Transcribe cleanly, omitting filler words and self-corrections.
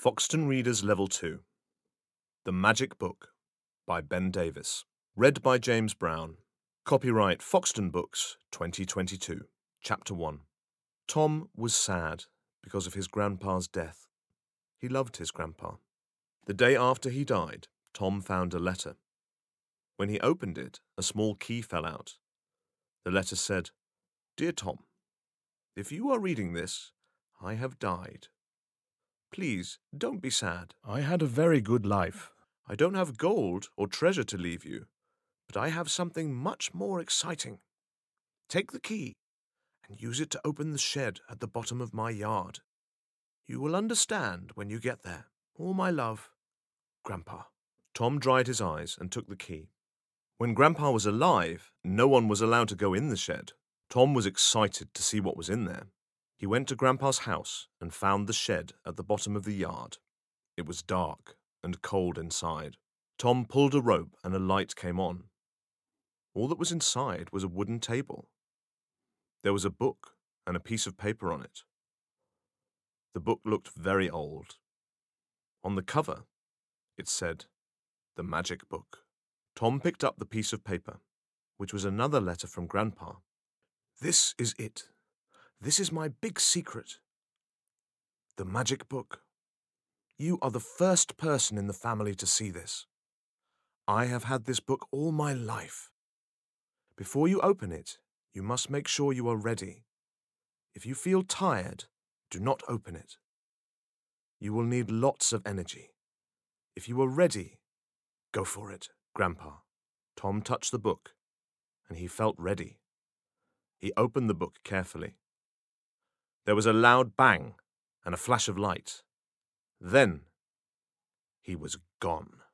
Foxton Readers Level 2 The Magic Book by Ben Davis. Read by James Brown. Copyright Foxton Books 2022. Chapter 1. Tom was sad because of his grandpa's death. He loved his grandpa. The day after he died, Tom found a letter. When he opened it, a small key fell out. The letter said, "Dear Tom, if you are reading this, I have died. Please, don't be sad. I had a very good life. I don't have gold or treasure to leave you, but I have something much more exciting. Take the key and use it to open the shed at the bottom of my yard. You will understand when you get there. All my love, Grandpa." Tom dried his eyes and took the key. When Grandpa was alive, no one was allowed to go in the shed. Tom was excited to see what was in there. He went to Grandpa's house and found the shed at the bottom of the yard. It was dark and cold inside. Tom pulled a rope and a light came on. All that was inside was a wooden table. There was a book and a piece of paper on it. The book looked very old. On the cover, it said, "The Magic Book." Tom picked up the piece of paper, which was another letter from Grandpa. "This is it. This is my big secret. The Magic Book. You are the first person in the family to see this. I have had this book all my life. Before you open it, you must make sure you are ready. If you feel tired, do not open it. You will need lots of energy. If you are ready, go for it, Grandpa." Tom touched the book, and he felt ready. He opened the book carefully. There was a loud bang and a flash of light. Then he was gone.